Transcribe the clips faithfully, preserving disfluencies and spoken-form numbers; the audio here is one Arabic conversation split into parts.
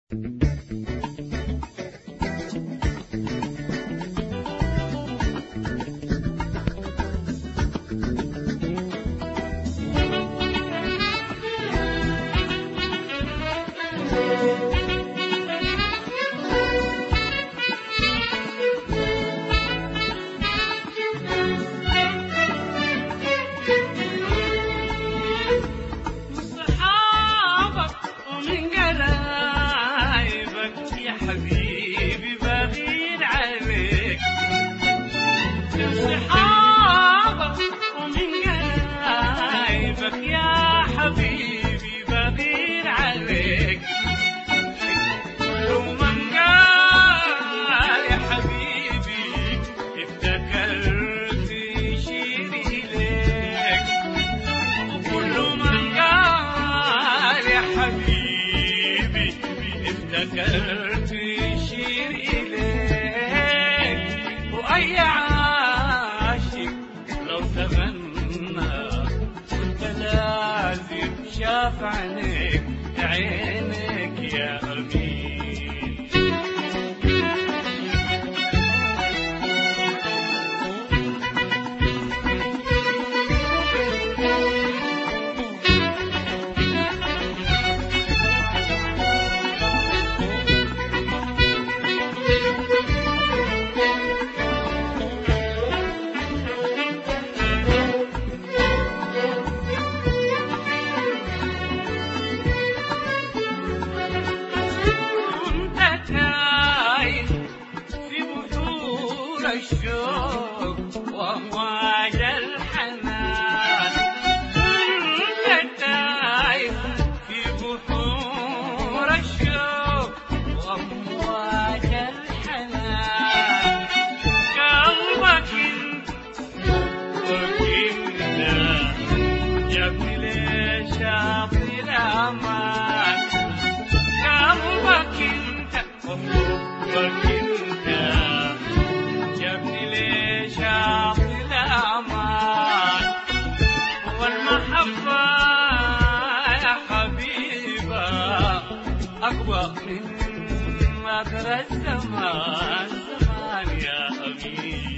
افتكرت يشير إليك، وأي عاشق لو تغنى كنت لازم شاف عينيك عينك يا أمين. الشوق وأمواج الحنان كنت تايه في بحور الشوق وأمواج الحنان، قلبك انت وكنت جابني لشاطئ الأمان، قلبك انت وحبك انت جابني لشاطئ الأمان، والمحبة يا حبيبة أقوى من مجرى الزمان زمان يا أمين.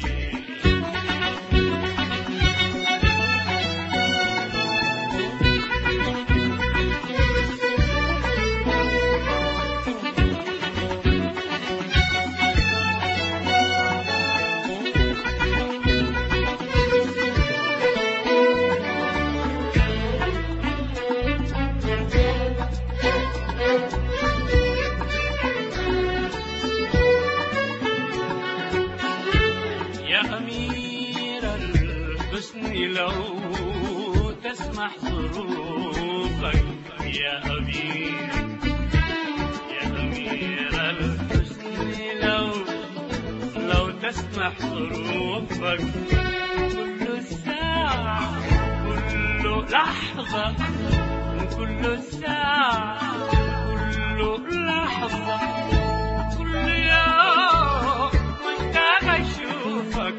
لو تسمح ظروفك يا أمير يا أمير الحسن، لو لو تسمح ظروفك كل ساعة كل لحظة كل ساعة كل لحظة كل يوم مشتاق أشوفك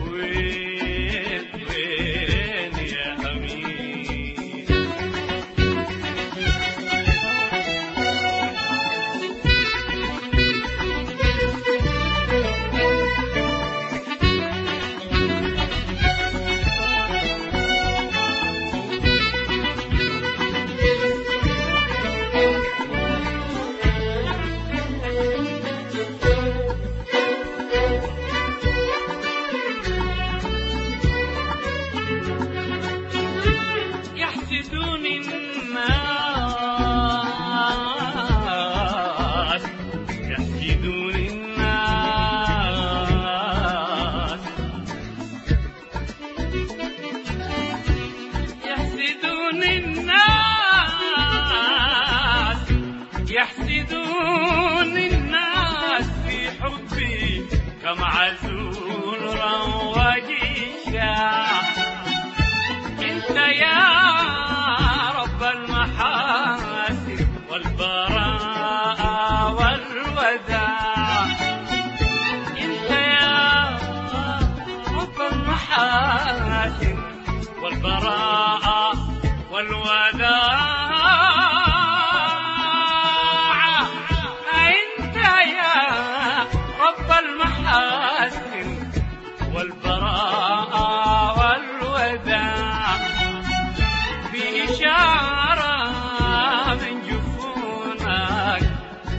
يحسدون الناس في حبي كم عزول رواج الشاح، انت يا رب المحاسن والبراءة والوداع، انت يا رب المحاسن والبراءة والوداع،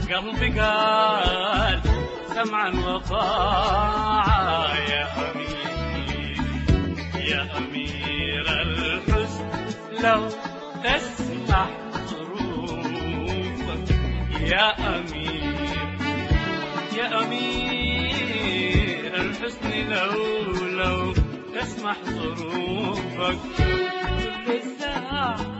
قلبي قال سمعا وطاعة يا أمير يا أمير الحسن لو تسمح ظروفك يا أمير يا أمير الحسن لو لو تسمح ظروفك كل ساعة